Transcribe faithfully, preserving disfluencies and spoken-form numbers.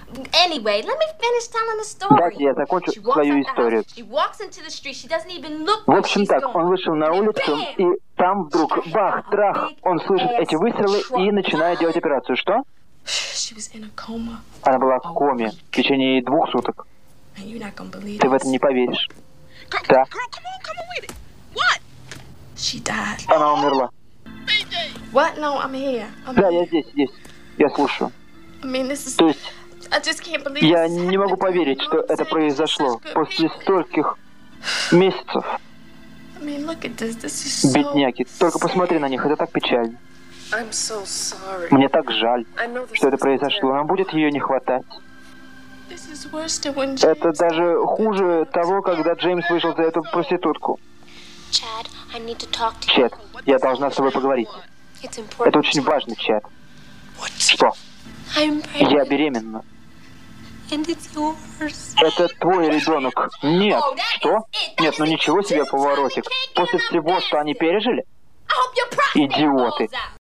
Anyway, let me finish telling the story. Дайте я закончу She walks свою out the историю. house, she walks into the street, she doesn't even look В where общем she's так, going. он вышел на улицу, и там вдруг бах, трах, он слышит эти выстрелы и начинает делать операцию. Что? She was in a coma. Она была в коме в течение двух суток. And you're not gonna believe Ты в это this. не поверишь. Да, She died. она умерла. What? No, I'm here. I'm Да, here. я здесь, здесь. Я слушаю. I mean, this is. То есть, I just can't believe я this is не могу happening. поверить, что это произошло после стольких месяцев. I mean, look at this. This is so Бедняки, только посмотри на них, это так печально. I'm so sorry. Мне так жаль, I know this что это is произошло. Нам будет ее не хватать. This is worse than when Это James- даже хуже того, когда Джеймс вышел за эту проститутку. Chad, I need to talk to Чет, я должна с тобой поговорить. you. It's Это important. очень важно, Чет. Что? I'm Я pregnant, беременна. and it's yours. Это твой ребенок. Нет. Что? Нет, ну ничего себе поворотик. После всего, что они пережили? I hope your prostate Идиоты. falls out.